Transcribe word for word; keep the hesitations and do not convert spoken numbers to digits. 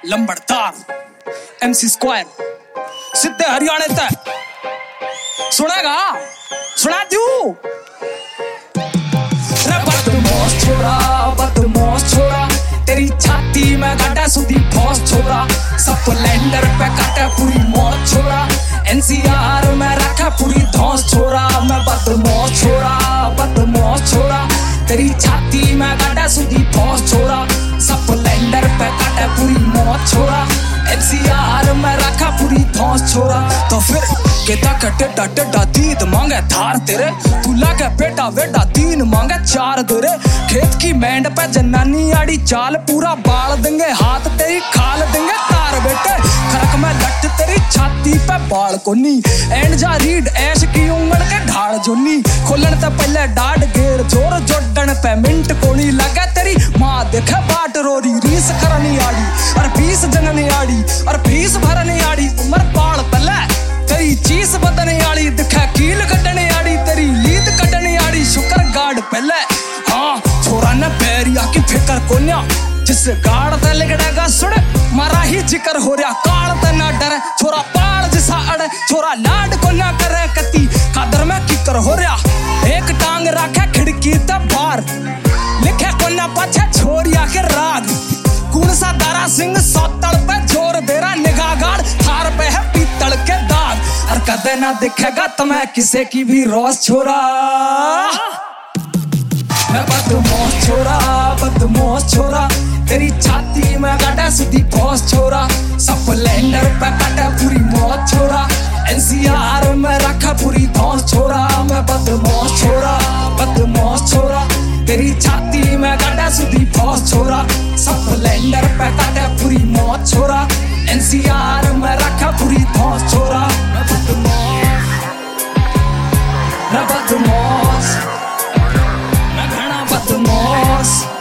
लंबड़दार MC square सीधे हरियाणे तक सुनेगा सुना दू बदमाश छोरा बदमाश छोरा तेरी छाती में गाड़ा सुधी फौज छोरा स्प्लेंडर पे काटे पूरी मौत छोरा एनसीआर में रखा पूरी धौस छोरा मैं बदमाश छोरा बदमाश छोरा तेरी छाती में गाड़ा सुधी फौज छोरा स्प्लेंडर पे काटे पूरी मौत छोरा एनसीआर में रखा पूरी धौस छोरा तो फिर केता कटे डटे डीद मांगे धार तेरे तू लागे बेटा बेटा तीन मांगे चार तेरे खेत की बैंड पे जनानी आड़ी चाल पूरा बाल देंगे हाथ तेरी खाल देंगे तार बेटे खरक में लट तेरी छाती पे बाल कोनी एंड जा रीड ऐश की उंगल के ढाल जोनी खोलन ते पहले डाड गेर जोर जोड़न पे मिंट कोनी लगे तेरी माँ देखे बाट रोरी रीस करनी आड़ी और बीस जननी आड़ी और फीस भरनी आड़ी उम्र बाल तले तेरी चीज बदने आड़ी दिखा कील कटने आड़ी तेरी लीद कटने आड़ी शुक्र गार्ड पहले हाँ छोरा ने पैरिया की फिकर कोन्या जिस गाड़ ते लिगड़ेगा सुड़ मारा ही जिक्र हो रहा काल ते ना डरे छोरा पाल जिसा अड़े छोरा लाड को ना करे कती कादर में किकर हो रहा एक टांग रखे खिड़की ते बाहर लिखे कोन्या पाछे छोरिया के राग कौन सा दारा सिंह सौतल पे जोर दे रहा निगाह गाड़ थार पे है पीतल के दाग और कदे ना दिखेगा तुम्हें किसी की भी रोज छोरा मैं बदमाश छोरा बदमाश छोरा तेरी छाती में गाड़ा सीधी फौज छोरा स्प्लेंडर पे काटे पूरी मौत छोरा एनसीआर में रखा पूरी धौस छोरा मैं बदमाश छोरा बदमाश छोरा तेरी छाती में गाड़ा सीधी फौज छोरा स्प्लेंडर पे काटे पूरी मौत छोरा एनसीआर में रखा पूरी धौस छोरा मैं बदमाश मैं बदमाश मैं घना बदमाश